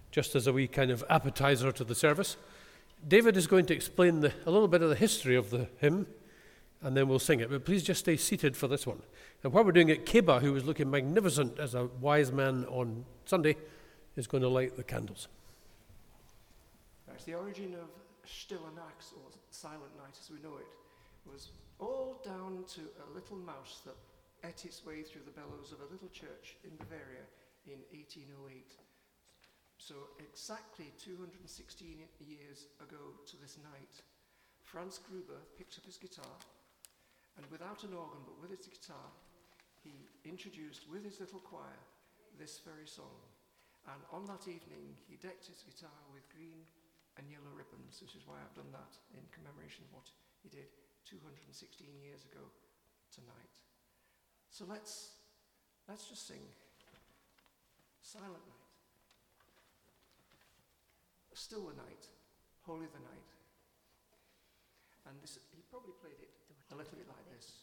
just as a wee kind of appetizer to the service. David is going to explain a little bit of the history of the hymn, and then we'll sing it. But please just stay seated for this one. And while we're doing it, Keba, who was looking magnificent as a wise man on Sunday, is going to light the candles. Right, the origin of Stille Nacht, or Silent Night as we know it, was all down to a little mouse that ate its way through the bellows of a little church in Bavaria in 1808. So exactly 216 years ago to this night, Franz Gruber picked up his guitar, and without an organ but with his guitar, he introduced with his little choir this very song. And on that evening, he decked his guitar with green and yellow ribbons, which is why I've done that in commemoration of what he did 216 years ago tonight. So let's just sing Silent Night. Still the night, holy the night. And this, he probably played it a little bit like this.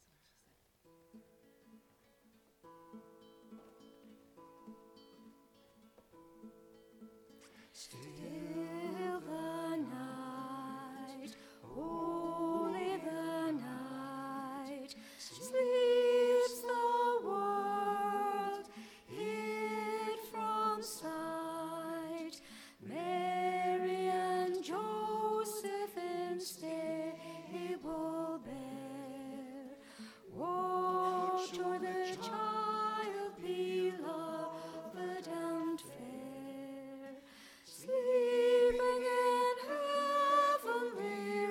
Still the night, holy the night, sleeps the world, hid from sight. Mary and Joseph in stable bear, watch o'er the child beloved and fair, sleeping in heavenly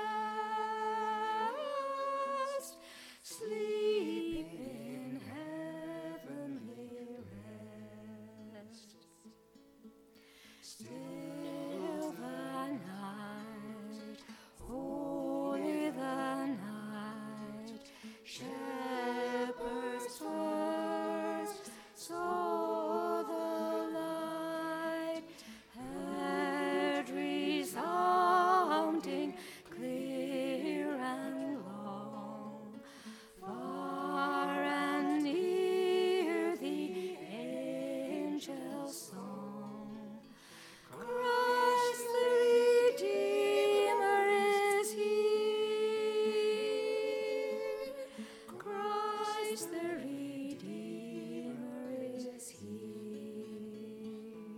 rest, sleeping in heavenly rest. Still the night, holy the night, shepherds first saw the light, heard resounding clear and long, far and near the angel's song. Christ the Redeemer is here. Christ the Redeemer is here.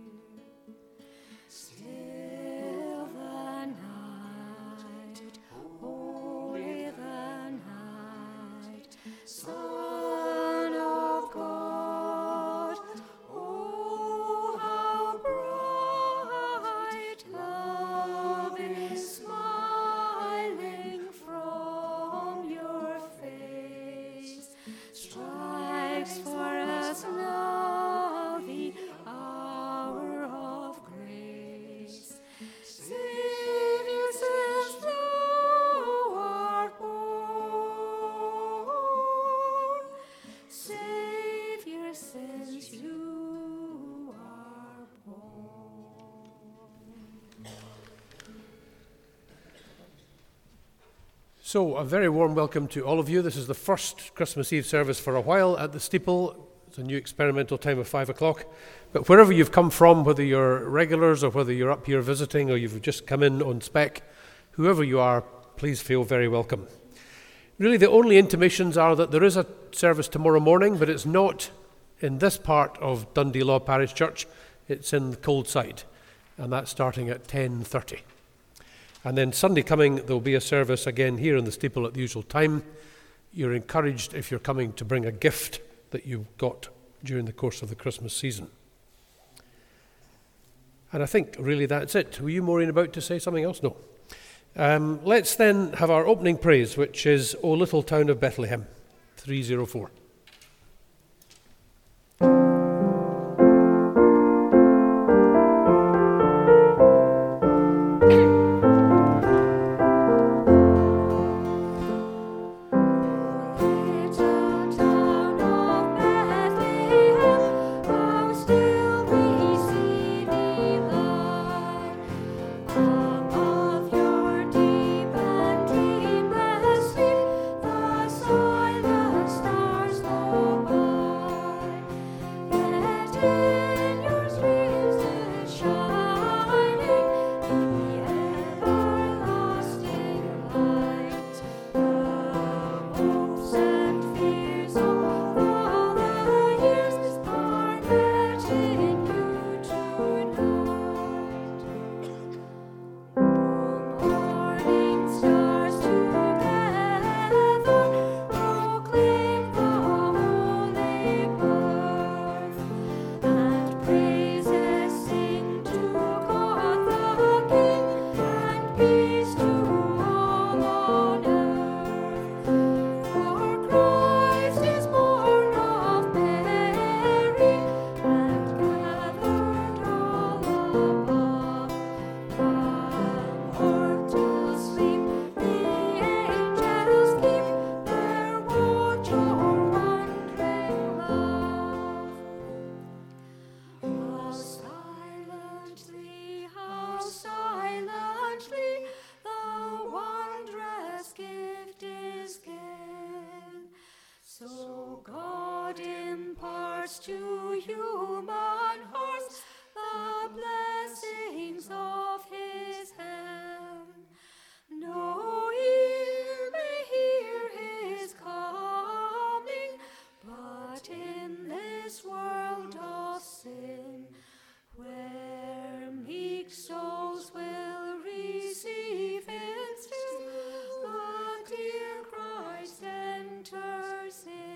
Still the night, holy the night, Son of God, oh how bright love is smiling from your face, strikes for us now the hour of grace. Savior, since thou art born, Savior, since you are born. So, a very warm welcome to all of you. This is the first Christmas Eve service for a while at the steeple. It's a new experimental time of 5 o'clock. But wherever you've come from, whether you're regulars or whether you're up here visiting or you've just come in on spec, whoever you are, please feel very welcome. Really, the only intimations are that there is a service tomorrow morning, but it's not in this part of Dundee Law Parish Church. It's in the cold side, and that's starting at 10:30. And then Sunday coming, there'll be a service again here in the steeple at the usual time. You're encouraged, if you're coming, to bring a gift that you got during the course of the Christmas season. And I think really that's it. Were you, Maureen, about to say something else? No. Let's then have our opening praise, which is O Little Town of Bethlehem, 304. Stars So God imparts to human hearts the blessings of his hand. No ear may hear his coming, but in this world of sin, where meek souls will receive its due, the dear Christ enters in.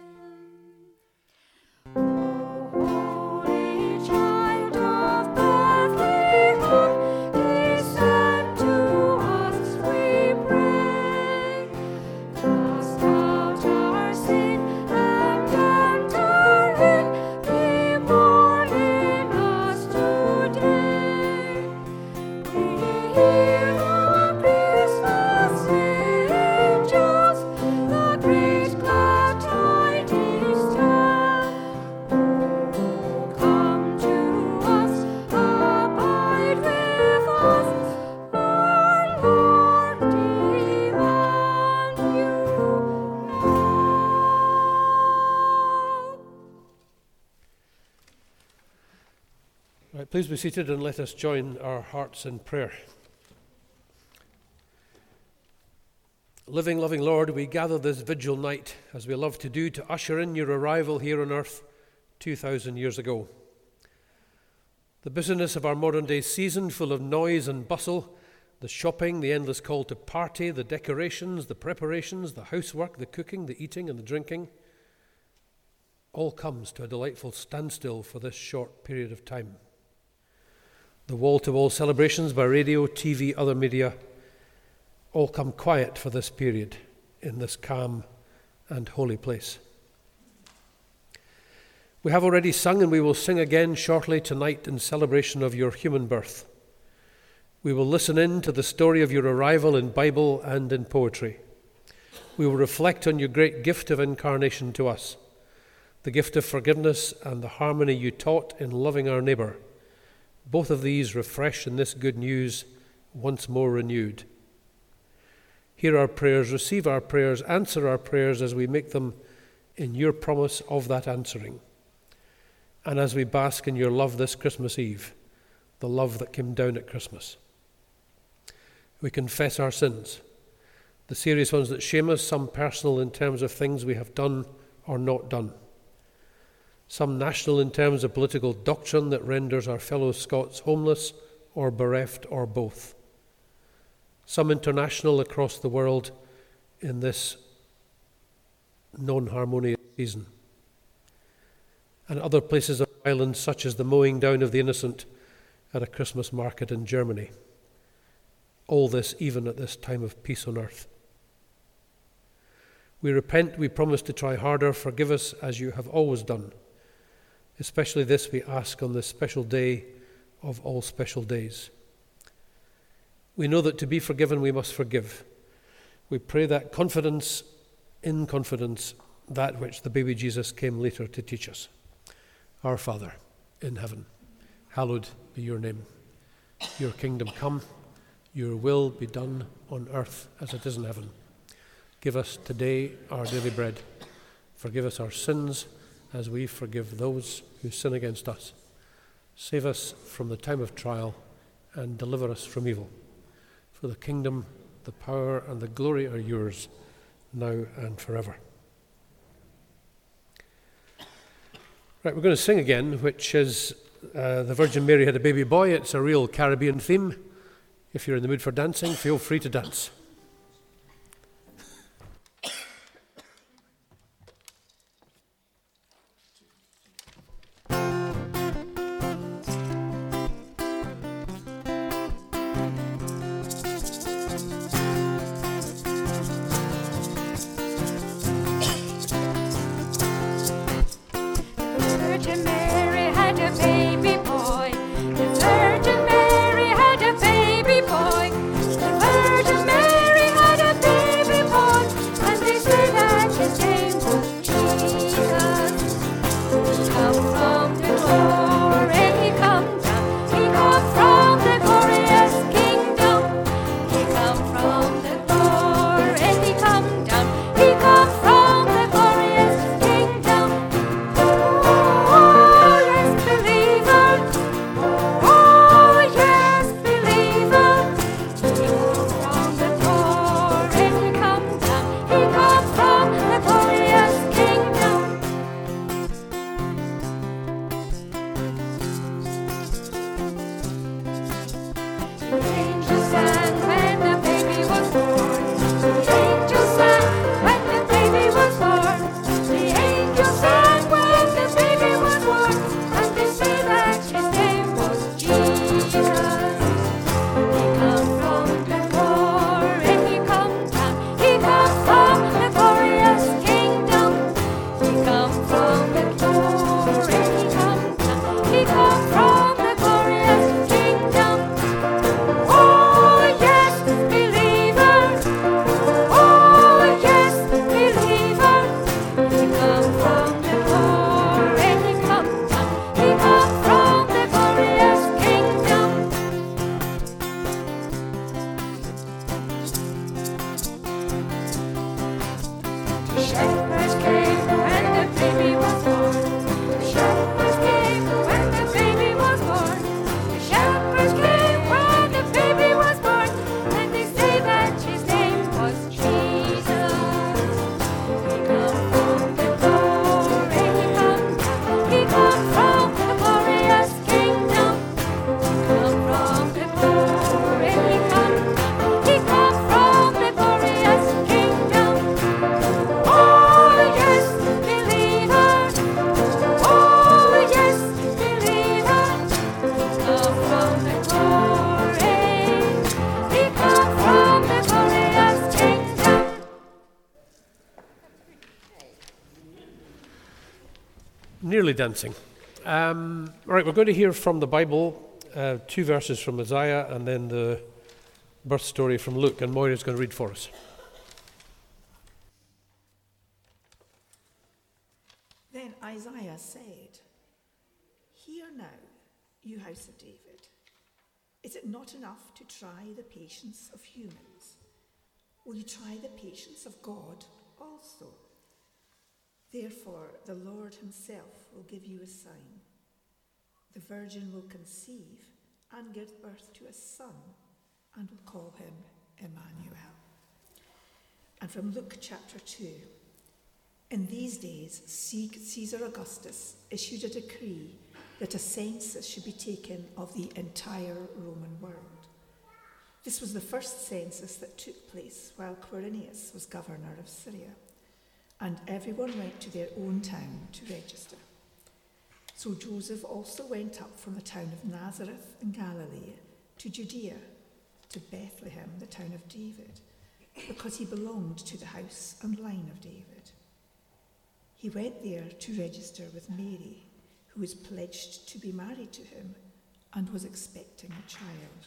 O holy child of Bethlehem, descend to us, we pray. Cast out our sin and enter in, be born in us today. We hear the Christmas angels, the great glad tidings tell. Oh, come to us, abide with us, our Lord demand you now. Right, please be seated and let us join our hearts in prayer. Living, loving Lord, we gather this vigil night, as we love to do, to usher in your arrival here on earth 2,000 years ago. The busyness of our modern day season, full of noise and bustle, the shopping, the endless call to party, the decorations, the preparations, the housework, the cooking, the eating and the drinking, all comes to a delightful standstill for this short period of time. The wall-to-wall celebrations by radio, TV, other media, all come quiet for this period in this calm and holy place. We have already sung and we will sing again shortly tonight in celebration of your human birth. We will listen in to the story of your arrival in Bible and in poetry. We will reflect on your great gift of incarnation to us, the gift of forgiveness and the harmony you taught in loving our neighbour. Both of these refresh in this good news, once more renewed. Hear our prayers, receive our prayers, answer our prayers as we make them in your promise of that answering. And as we bask in your love this Christmas Eve, the love that came down at Christmas. We confess our sins, the serious ones that shame us, some personal in terms of things we have done or not done, some national in terms of political doctrine that renders our fellow Scots homeless or bereft or both, some international across the world in this non-harmonious season, and other places of violence such as the mowing down of the innocent at a Christmas market in Germany. All this even at this time of peace on earth. We repent, we promise to try harder. Forgive us as you have always done. Especially this we ask on this special day of all special days. We know that to be forgiven we must forgive. We pray that confidence in confidence, that which the baby Jesus came later to teach us. Our Father in heaven, hallowed be your name. Your kingdom come, your will be done on earth as it is in heaven. Give us today our daily bread. Forgive us our sins as we forgive those who sin against us. Save us from the time of trial and deliver us from evil. For the kingdom, the power, and the glory are yours, now and forever. Right, we're going to sing again, which is The Virgin Mary Had a Baby Boy. It's a real Caribbean theme. If you're in the mood for dancing, feel free to dance. Virgin Mary had a baby boy. The Nearly dancing. Right, we're going to hear from the Bible, 2 verses from Isaiah and then the birth story from Luke, and Moira's going to read for us. Then Isaiah said, "Hear now, you house of David. Is it not enough to try the patience of humans? Will you try the patience of God also? Therefore, the Lord himself will give you a sign. The virgin will conceive and give birth to a son, and will call him Emmanuel." And from Luke chapter 2, in these days, Caesar Augustus issued a decree that a census should be taken of the entire Roman world. This was the first census that took place while Quirinius was governor of Syria, and everyone went to their own town to register. So Joseph also went up from the town of Nazareth in Galilee to Judea, to Bethlehem, the town of David, because he belonged to the house and line of David. He went there to register with Mary, who was pledged to be married to him and was expecting a child.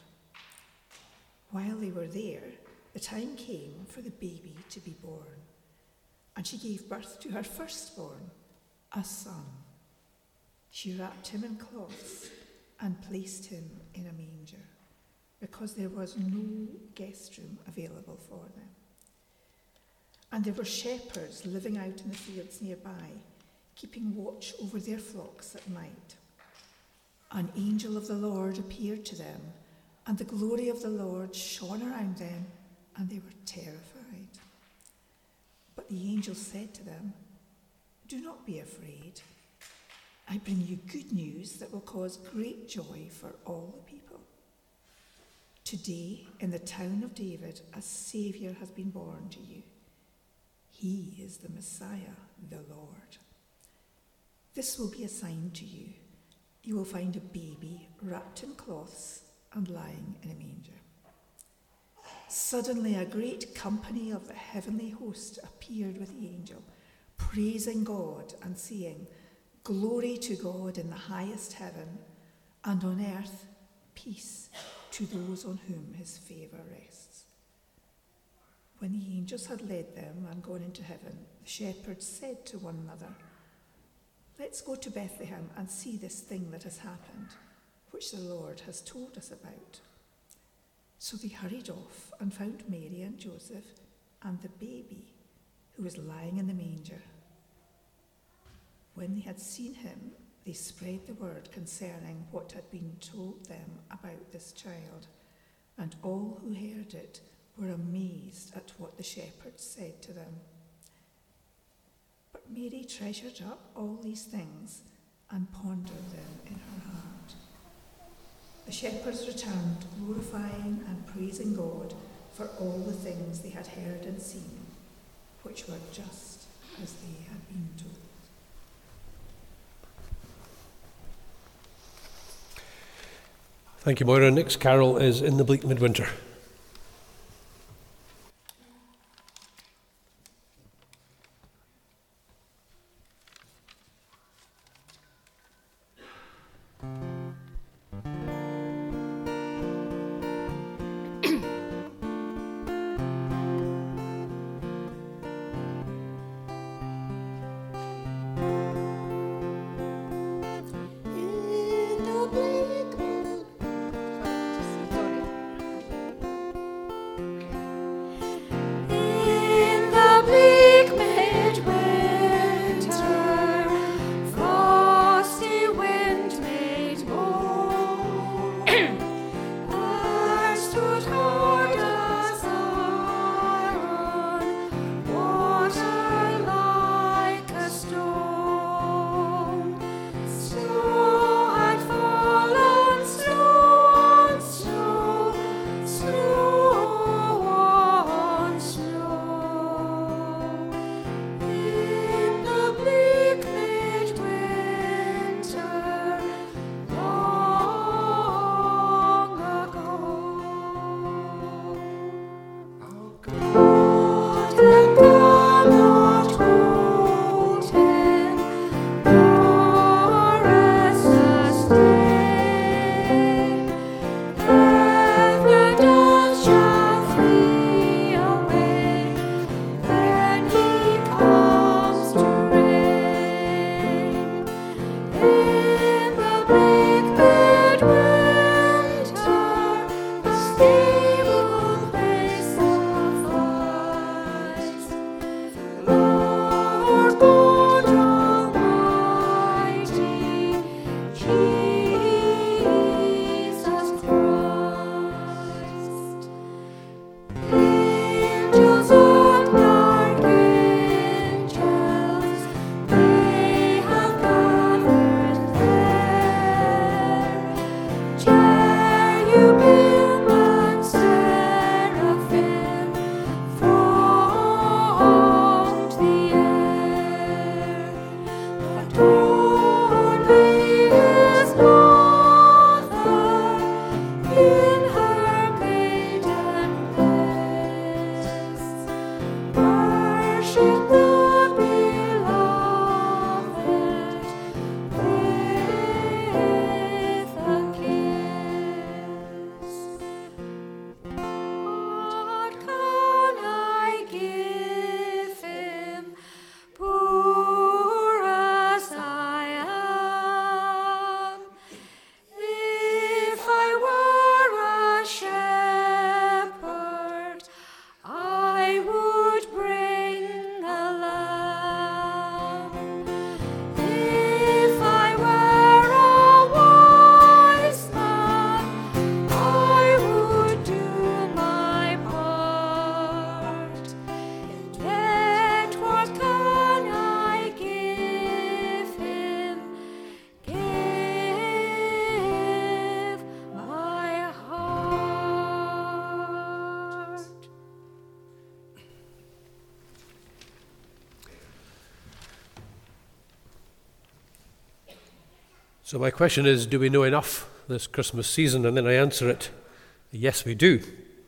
While they were there, the time came for the baby to be born, and she gave birth to her firstborn, a son. She wrapped him in cloths and placed him in a manger, because there was no guest room available for them. And there were shepherds living out in the fields nearby, keeping watch over their flocks at night. An angel of the Lord appeared to them, and the glory of the Lord shone around them, and they were terrified. But the angel said to them, "Do not be afraid. I bring you good news that will cause great joy for all the people. Today, in the town of David, a Saviour has been born to you. He is the Messiah, the Lord. This will be a sign to you. You will find a baby wrapped in cloths and lying in a manger." Suddenly a great company of the heavenly host appeared with the angel, praising God and saying, "Glory to God in the highest heaven, and on earth peace to those on whom his favour rests." When the angels had led them and gone into heaven, the shepherds said to one another, "Let's go to Bethlehem and see this thing that has happened, which the Lord has told us about." So they hurried off and found Mary and Joseph and the baby, who was lying in the manger. When they had seen him, they spread the word concerning what had been told them about this child, and all who heard it were amazed at what the shepherds said to them. But Mary treasured up all these things and pondered them in her heart. The The shepherds returned, glorifying and praising God for all the things they had heard and seen, which were just as they had been told. Thank you, Moira. Next carol is In the Bleak Midwinter. So my question is, do we know enough this Christmas season? And then I answer it, yes, we do.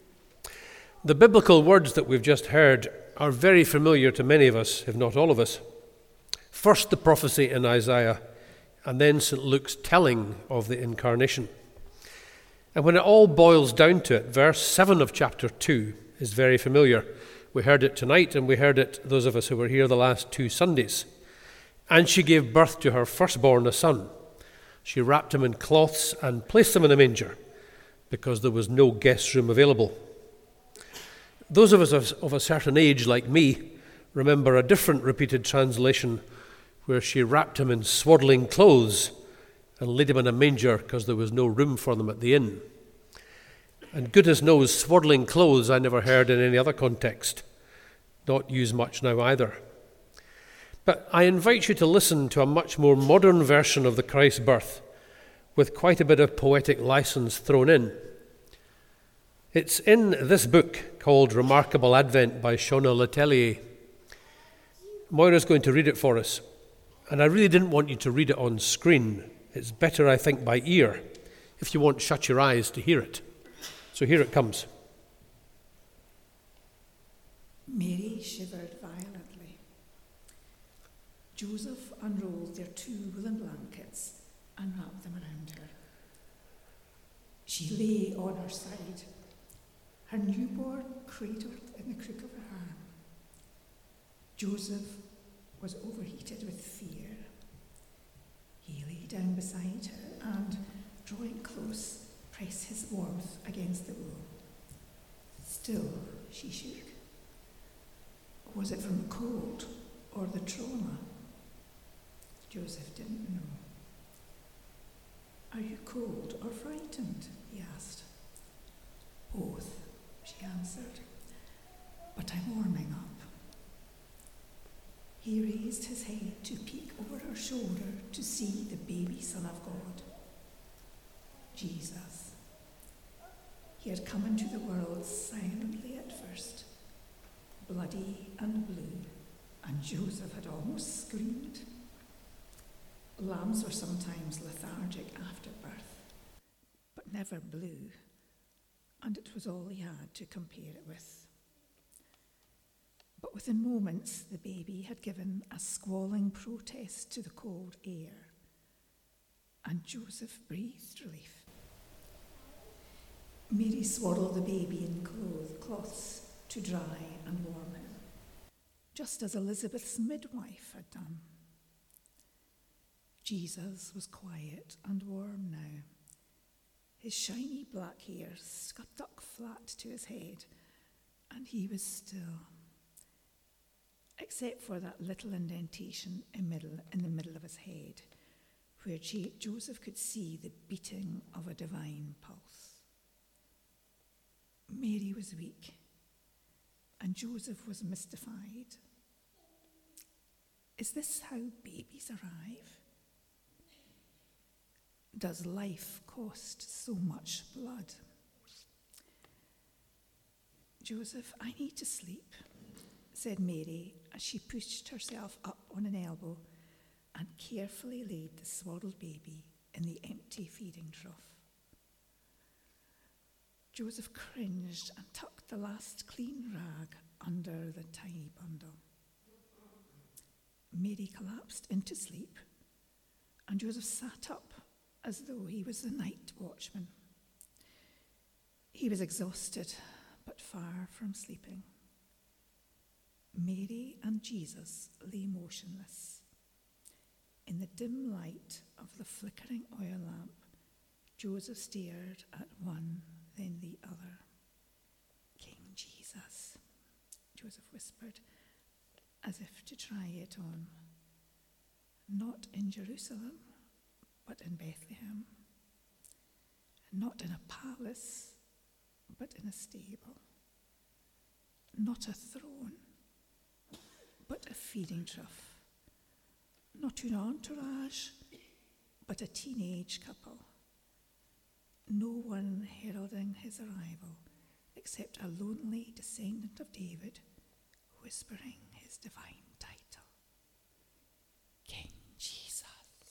The biblical words that we've just heard are very familiar to many of us, if not all of us. First, the prophecy in Isaiah, and then St. Luke's telling of the incarnation. And when it all boils down to it, verse 7 of chapter 2 is very familiar. We heard it tonight, and we heard it, those of us who were here the last 2 Sundays. And she gave birth to her firstborn, a son. She wrapped him in cloths and placed him in a manger, because there was no guest room available. Those of us of a certain age, like me, remember a different repeated translation where she wrapped him in swaddling clothes and laid him in a manger because there was no room for them at the inn. And goodness knows, swaddling clothes I never heard in any other context, not used much now either. But I invite you to listen to a much more modern version of the Christ birth, with quite a bit of poetic license thrown in. It's in this book called Remarkable Advent by Shauna Letellier. Moira's going to read it for us, and I really didn't want you to read it on screen. It's better, I think, by ear, if you won't shut your eyes to hear it. So here it comes. Mary shivered violently. Joseph unrolled their 2 woolen blankets and wrapped them around her. She lay on her side, her newborn cradled in the crook of her arm. Joseph was overheated with fear. He lay down beside her and, drawing close, pressed his warmth against the wall. Still, she shook. Was it from the cold or the trauma? Joseph didn't know. Are you cold or frightened? He asked. Both, she answered, but I'm warming up. He raised his head to peek over her shoulder to see the baby Son of God, Jesus. He had come into the world silently at first, bloody and blue, and Joseph had almost screamed. Lambs were sometimes lethargic after birth, but never blue, and it was all he had to compare it with. But within moments, the baby had given a squalling protest to the cold air, and Joseph breathed relief. Mary swaddled the baby in cloths to dry and warm him, just as Elizabeth's midwife had done. Jesus was quiet and warm now. His shiny black hair stuck flat to his head, and he was still, except for that little indentation in the middle of his head, where Joseph could see the beating of a divine pulse. Mary was weak, and Joseph was mystified. Is this how babies arrive? Does life cost so much blood? Joseph, I need to sleep, said Mary as she pushed herself up on an elbow and carefully laid the swaddled baby in the empty feeding trough. Joseph cringed and tucked the last clean rag under the tiny bundle. Mary collapsed into sleep, and Joseph sat up as though he was the night watchman. He was exhausted, but far from sleeping. Mary and Jesus lay motionless. In the dim light of the flickering oil lamp, Joseph stared at one, then the other. King Jesus, Joseph whispered, as if to try it on. Not in Jerusalem, but in Bethlehem. Not in a palace, but in a stable. Not a throne, but a feeding trough. Not an entourage, but a teenage couple. No one heralding his arrival except a lonely descendant of David whispering his divine title. King Jesus.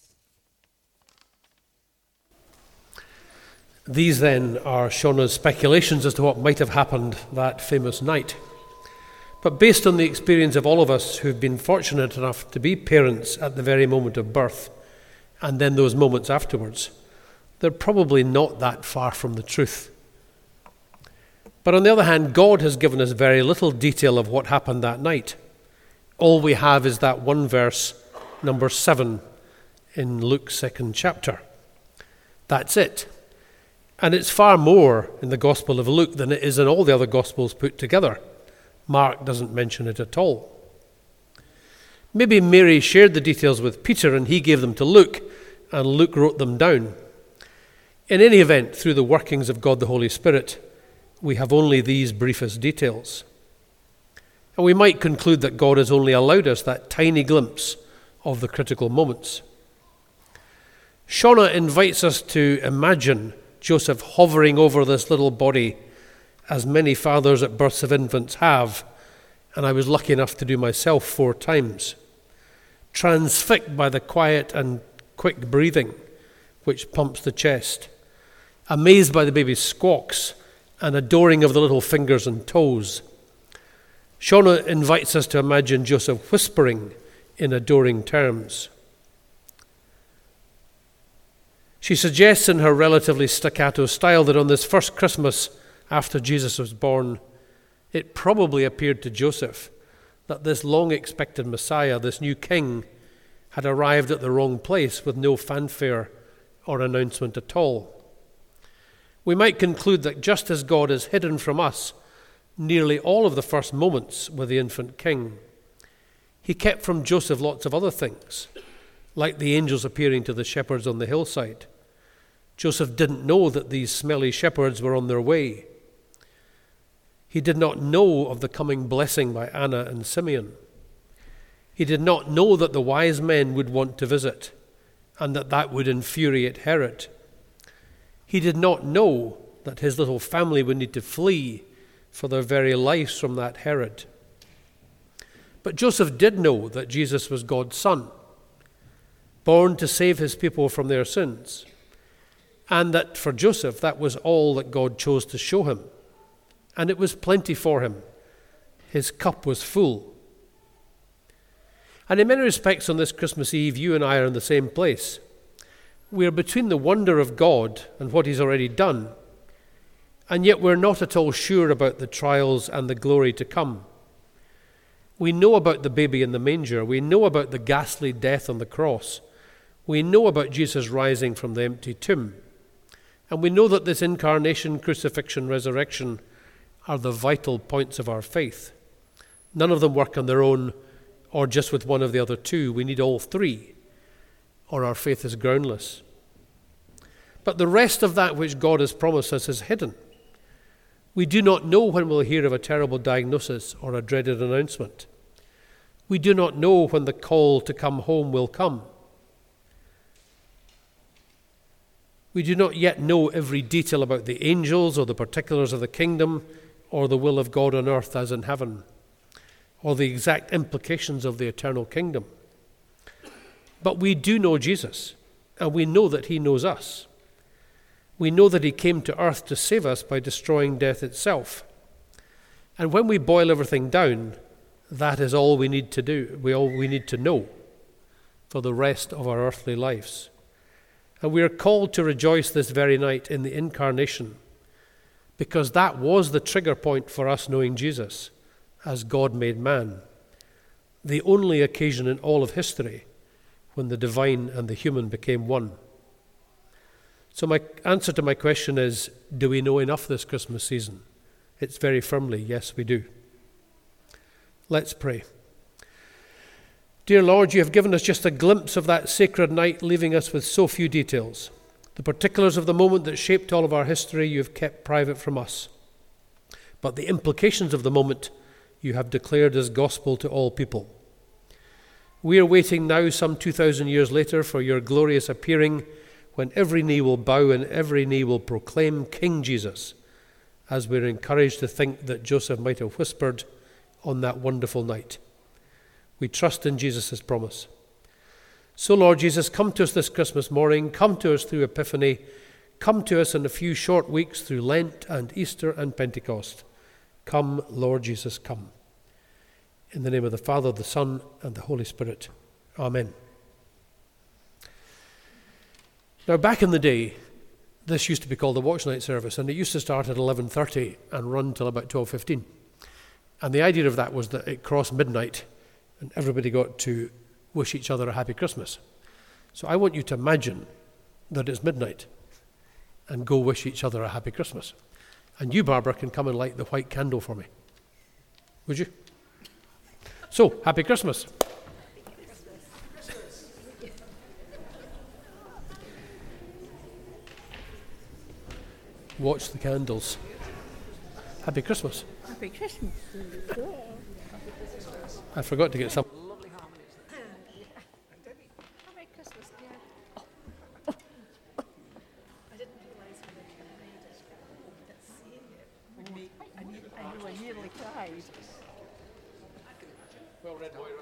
These then are Shauna's speculations as to what might have happened that famous night. But based on the experience of all of us who've been fortunate enough to be parents at the very moment of birth, and then those moments afterwards, they're probably not that far from the truth. But on the other hand, God has given us very little detail of what happened that night. All we have is that one verse, number 7, in Luke's 2nd chapter. That's it. And it's far more in the Gospel of Luke than it is in all the other Gospels put together. Mark doesn't mention it at all. Maybe Mary shared the details with Peter and he gave them to Luke, and Luke wrote them down. In any event, through the workings of God the Holy Spirit, we have only these briefest details. And we might conclude that God has only allowed us that tiny glimpse of the critical moments. Shauna invites us to imagine Joseph hovering over this little body, as many fathers at births of infants have, and I was lucky enough to do myself 4 times, transfixed by the quiet and quick breathing which pumps the chest, amazed by the baby's squawks and adoring of the little fingers and toes. Shauna invites us to imagine Joseph whispering in adoring terms. She suggests in her relatively staccato style that on this first Christmas after Jesus was born, it probably appeared to Joseph that this long-expected Messiah, this new king, had arrived at the wrong place with no fanfare or announcement at all. We might conclude that just as God has hidden from us nearly all of the first moments with the infant king, he kept from Joseph lots of other things, like the angels appearing to the shepherds on the hillside. Joseph didn't know that these smelly shepherds were on their way. He did not know of the coming blessing by Anna and Simeon. He did not know that the wise men would want to visit and that would infuriate Herod. He did not know that his little family would need to flee for their very lives from that Herod. But Joseph did know that Jesus was God's son, born to save his people from their sins, and that for Joseph that was all that God chose to show him. And it was plenty for him. His cup was full. And in many respects on this Christmas Eve, you and I are in the same place. We are between the wonder of God and what he's already done, and yet we're not at all sure about the trials and the glory to come. We know about the baby in the manger. We know about the ghastly death on the cross. We know about Jesus rising from the empty tomb. And we know that this incarnation, crucifixion, resurrection are the vital points of our faith. None of them work on their own or just with one of the other two. We need all 3, or our faith is groundless. But the rest of that which God has promised us is hidden. We do not know when we'll hear of a terrible diagnosis or a dreaded announcement. We do not know when the call to come home will come. We do not yet know every detail about the angels or the particulars of the kingdom or the will of God on earth as in heaven, or the exact implications of the eternal kingdom. But we do know Jesus, and we know that he knows us. We know that he came to earth to save us by destroying death itself. And when we boil everything down, that is all we need to do, all we need to know for the rest of our earthly lives. And we are called to rejoice this very night in the incarnation, because that was the trigger point for us knowing Jesus as God made man, the only occasion in all of history when the divine and the human became one. So my answer to my question is, do we know enough this Christmas season? It's very firmly, yes, we do. Let's pray. Dear Lord, you have given us just a glimpse of that sacred night, leaving us with so few details. The particulars of the moment that shaped all of our history you have kept private from us. But the implications of the moment you have declared as gospel to all people. We are waiting now, some 2,000 years later, for your glorious appearing, when every knee will bow and every knee will proclaim King Jesus, as we're encouraged to think that Joseph might have whispered on that wonderful night. We trust in Jesus' promise. So, Lord Jesus, come to us this Christmas morning, come to us through Epiphany, come to us in a few short weeks through Lent and Easter and Pentecost. Come, Lord Jesus, come. In the name of the Father, the Son, and the Holy Spirit. Amen. Now, back in the day, this used to be called the Watch Night service, and it used to start at 11:30 and run till about 12:15. And the idea of that was that it crossed midnight, and everybody got to wish each other a happy Christmas. So I want you to imagine that it's midnight and go wish each other a happy Christmas. And you, Barbara, can come and light the white candle for me. Would you? So, happy Christmas. Watch the candles. Happy Christmas. Happy Christmas. I forgot to get some. Happy Christmas, dear. Right. Well read, Moira.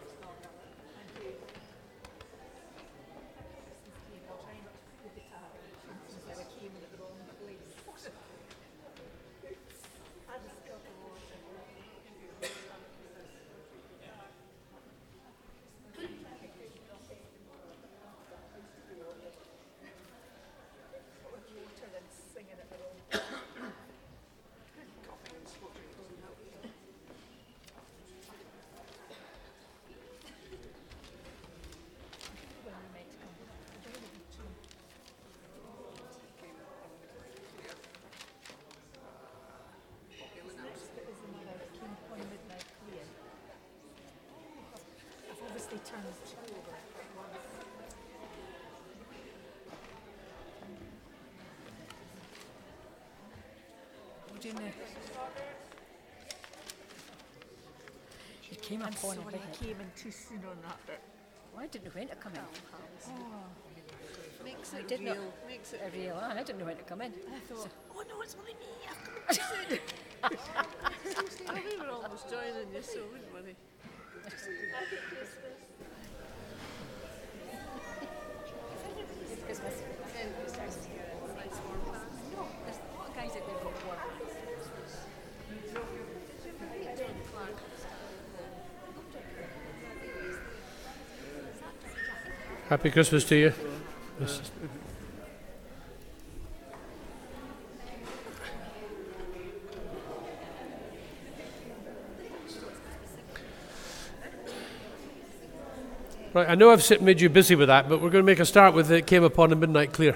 Coughing and spluttering doesn't help you. I've obviously turned two over. What do you know? He came up on it, didn't it? Came in too soon on that bit. Well, I didn't know when to come in. Makes I it did real. not. Makes it Real. I didn't know when to come in. I thought, oh no, it's only me. I've come in too soon. We were almost joining you, so wouldn't we? It's Christmas. Nice warm pass. No, there's a lot of guys out there got work. John Clark. Happy Christmas to you. Yes. Right, I know I've made you busy with that, but we're going to make a start with It Came Upon a Midnight Clear.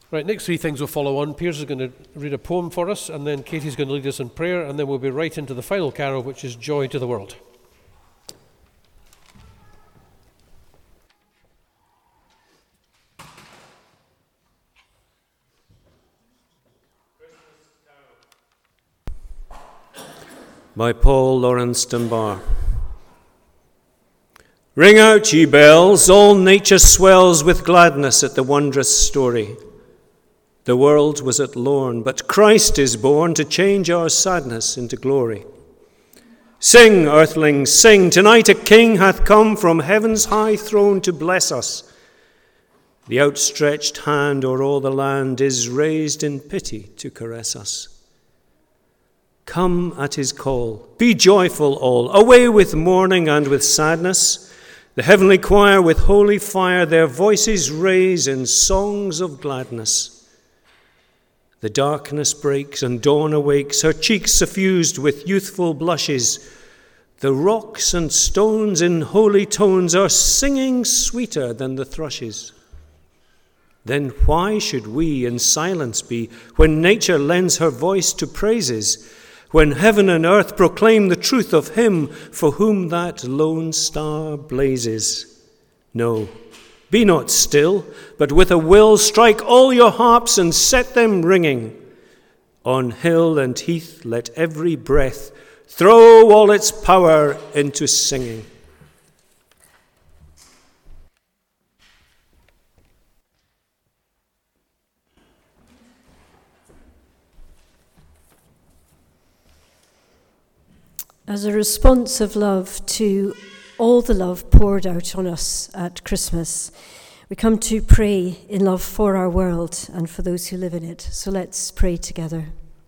Right, next three things will follow on. Piers is going to read a poem for us, and then Katie's going to lead us in prayer, and then we'll be right into the final carol, which is Joy to the World. By Paul Laurence Dunbar. Ring out, ye bells, all nature swells with gladness at the wondrous story. The world was at Lorn, but Christ is born to change our sadness into glory. Sing, earthlings, sing, tonight a King hath come from heaven's high throne to bless us. The outstretched hand o'er all the land is raised in pity to caress us. Come at his call, be joyful all, away with mourning and with sadness. The heavenly choir with holy fire their voices raise in songs of gladness. The darkness breaks and dawn awakes, her cheeks suffused with youthful blushes. The rocks and stones in holy tones are singing sweeter than the thrushes. Then why should we in silence be when nature lends her voice to praises? When heaven and earth proclaim the truth of him for whom that lone star blazes. No, be not still, but with a will strike all your harps and set them ringing. On hill and heath let every breath throw all its power into singing. As a response of love to all the love poured out on us at Christmas, we come to pray in love for our world and for those who live in it. So let's pray together.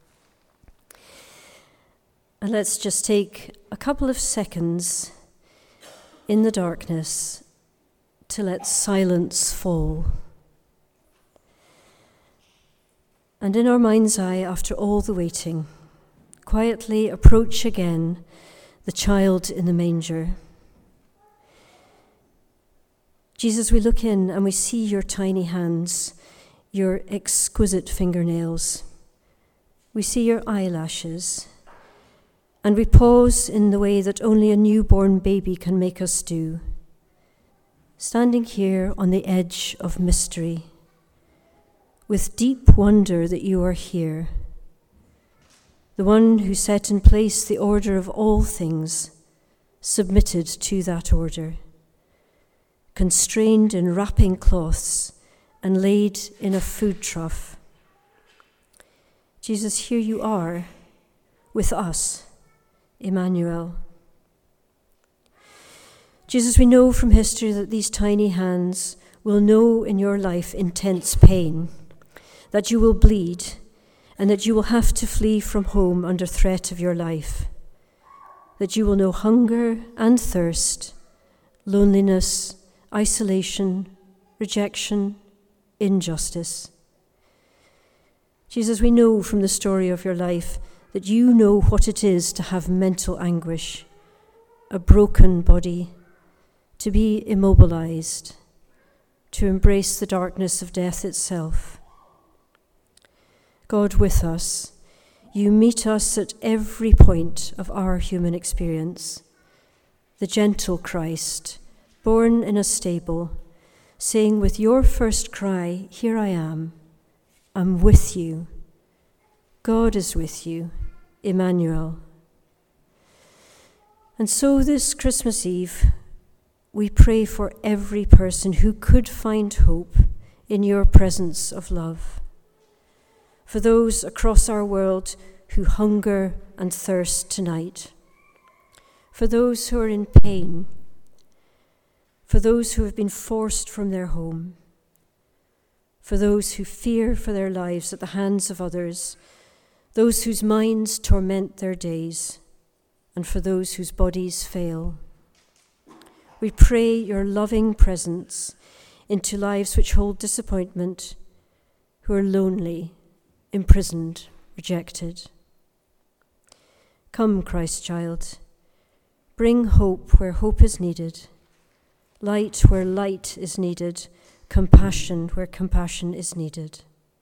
And let's just take a couple of seconds in the darkness to let silence fall. And in our mind's eye, after all the waiting, quietly approach again the child in the manger. Jesus, we look in and we see your tiny hands, your exquisite fingernails. We see your eyelashes, and we pause in the way that only a newborn baby can make us do, standing here on the edge of mystery, with deep wonder that you are here, the one who set in place the order of all things, submitted to that order, constrained in wrapping cloths and laid in a food trough. Jesus, here you are with us, Emmanuel. Jesus, we know from history that these tiny hands will know in your life intense pain, that you will bleed, and that you will have to flee from home under threat of your life, that you will know hunger and thirst, loneliness, isolation, rejection, injustice. Jesus, we know from the story of your life that you know what it is to have mental anguish, a broken body, to be immobilized, to embrace the darkness of death itself. God, with us, you meet us at every point of our human experience. The gentle Christ, born in a stable, saying with your first cry, "Here I am, I'm with you. God is with you, Emmanuel." And so this Christmas Eve, we pray for every person who could find hope in your presence of love. For those across our world who hunger and thirst tonight. For those who are in pain. For those who have been forced from their home. For those who fear for their lives at the hands of others. Those whose minds torment their days. And for those whose bodies fail. We pray your loving presence into lives which hold disappointment, who are lonely, imprisoned, rejected. Come, Christ child, bring hope where hope is needed, light where light is needed, compassion where compassion is needed.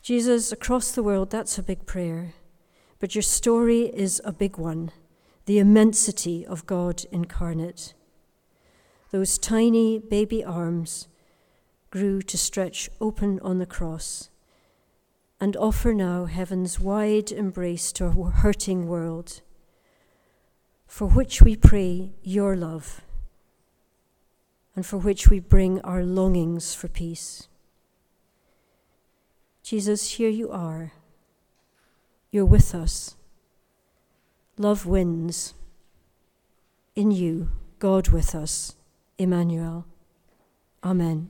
Jesus, across the world, that's a big prayer. But your story is a big one, the immensity of God incarnate. Those tiny baby arms grew to stretch open on the cross and offer now heaven's wide embrace to a hurting world, for which we pray your love and for which we bring our longings for peace. Jesus, here you are. You're with us. Love wins. In you, God with us, Emmanuel. Amen.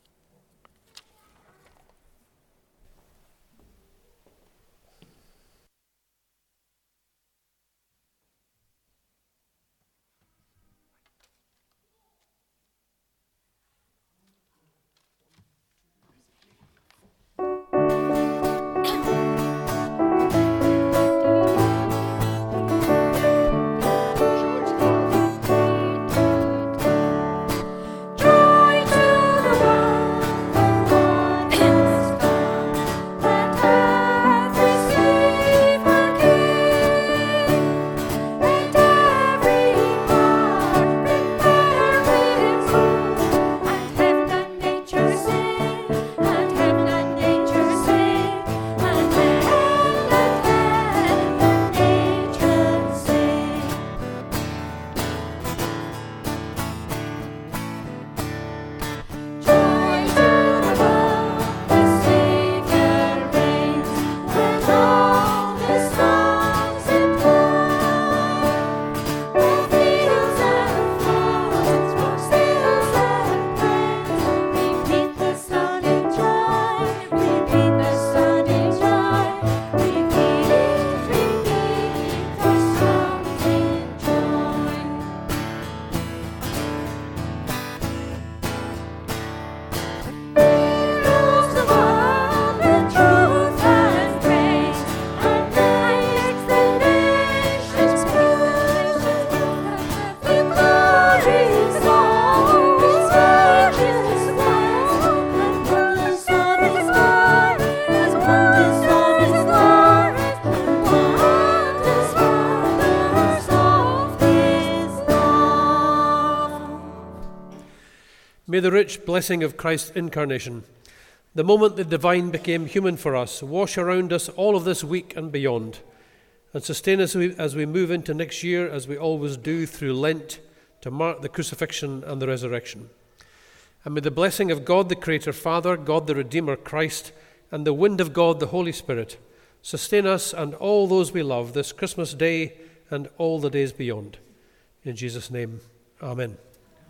May the rich blessing of Christ's incarnation, the moment the divine became human for us, wash around us all of this week and beyond, and sustain us as we move into next year, as we always do through Lent, to mark the crucifixion and the resurrection. And may the blessing of God the Creator, Father, God the Redeemer, Christ, and the wind of God, the Holy Spirit, sustain us and all those we love this Christmas day and all the days beyond. In Jesus' name, amen.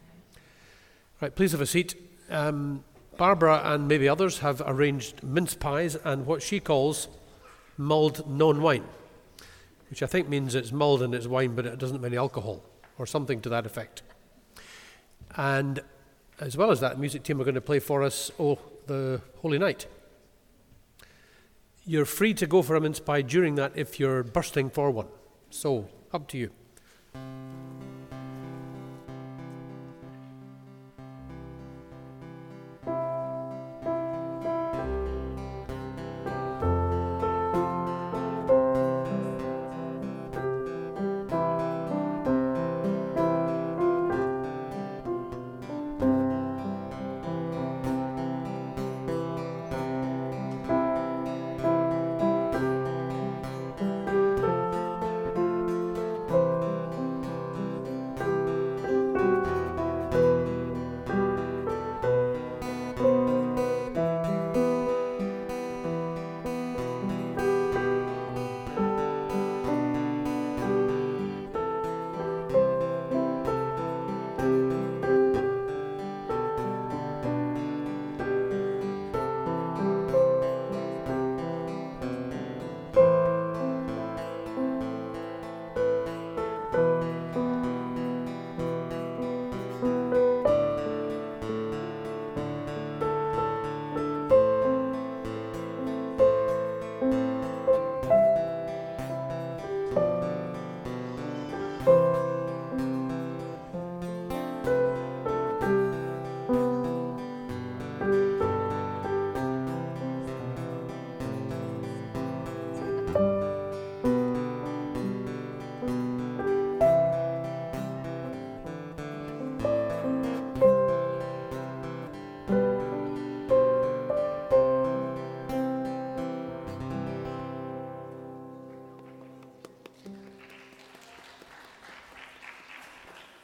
Right, please have a seat. Barbara and maybe others have arranged mince pies and what she calls mulled non-wine, which I think means it's mulled and it's wine, but it doesn't have any alcohol, or something to that effect. And as well as that, the music team are going to play for us, the Holy Night. You're free to go for a mince pie during that if you're bursting for one. So, up to you.